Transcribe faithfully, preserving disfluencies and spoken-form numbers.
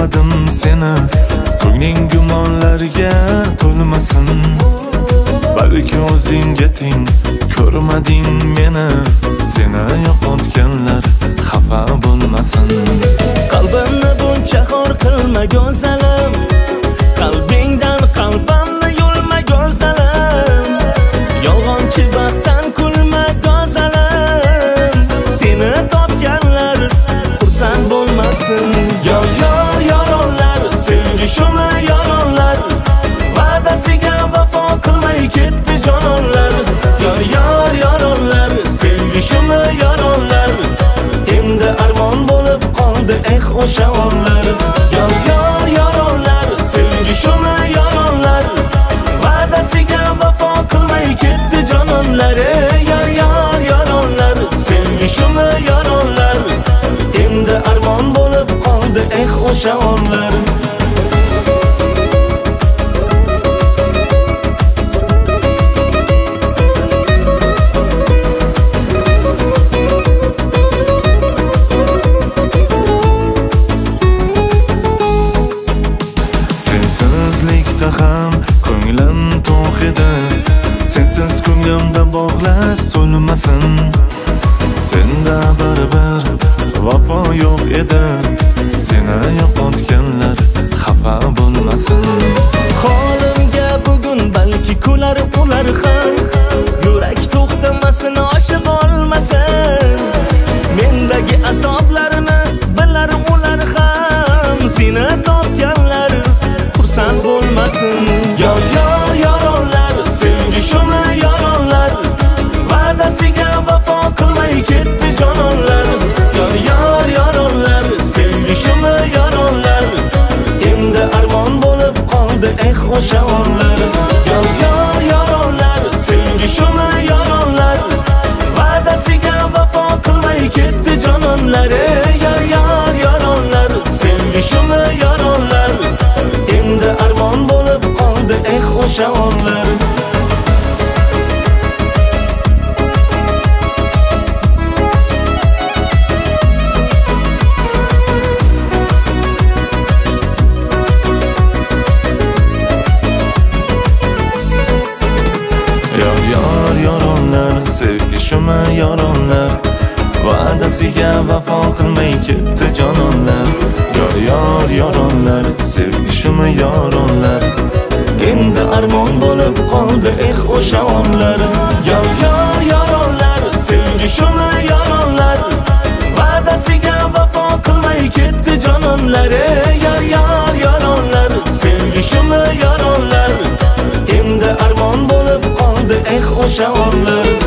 ko'rmadim seni, ko'ngling gumonlarga to'lmasin. Balki o'zingga teng ko'rmading meni, seni yo'qotganlar xafa bo'lmasin. Qalbimni buncha xor qilma go'zalim, qalbingdan qalbimni yulma go'zalim. Yolg'onchi baxtdan kulma go'zalim, seni topganlar xursand bo'lmasin. Yor yor yoronlar, sevgi shumi yoronlar, va'dasiga vafo qilmay ketdi jononlar. Yor yor yoronlar, sevgi shumi yoronlar, endi armon bo'lib qoldi eh o'sha onlar. Yor yor yoronlar, sevgi shumi yoronlar, va'dasiga vafo qilmay ketdi jononlar. Yor yor yoronlar, sevgi shumi yoronlar, endi armon bo'lib qoldi eh o'sha onlar. Sensizlikda ham ko'nglim to'q edi, sensiz ko'nglimda bog'lar so'lmasin. Senda baribir vafo yo'q edi, seni yo'qotganlar xafa bo'lmasin. Holimga bugun balki kular ular ham, yurak to'xtamasin, oshiq olmasin. Mendagi azoblarni bilar ular ham, seni topganlar xursand bo'lmasin. Yor yor yoronlar, sevgi shumi yoronlar, va'dasiga vafo qilmay ketdi jononlar. Yor yor yoronlar, sevgi shumi yoronlar, endi armon bo'lib qoldi eh o'sha onlar. Yor yor yoronlar, sevgi shumi yoronlar, va'dasiga vafo qilmay ketdi jononlar. Yor yor yoronlar, sevgi shumi yoronlar, endi armon bo'lib qoldi eh o'sha onlar. Yor yor yoronlar, sevgi shumi yoronlar, va'dasiga vafo qilmay ketdi jononlar. Yor yor yoronlar, sevgi shumi yoronlar, endi armon bo'lib qoldi eh o'sha onlar. Yor yor yoronlar, sevgi shumi yoronlar, va'dasiga vafo qilmay ketdi jononlar. Yor yor yoronlar, sevgi shumi yoronlar, endi armon bo'lib qoldi eh o'sha onlar.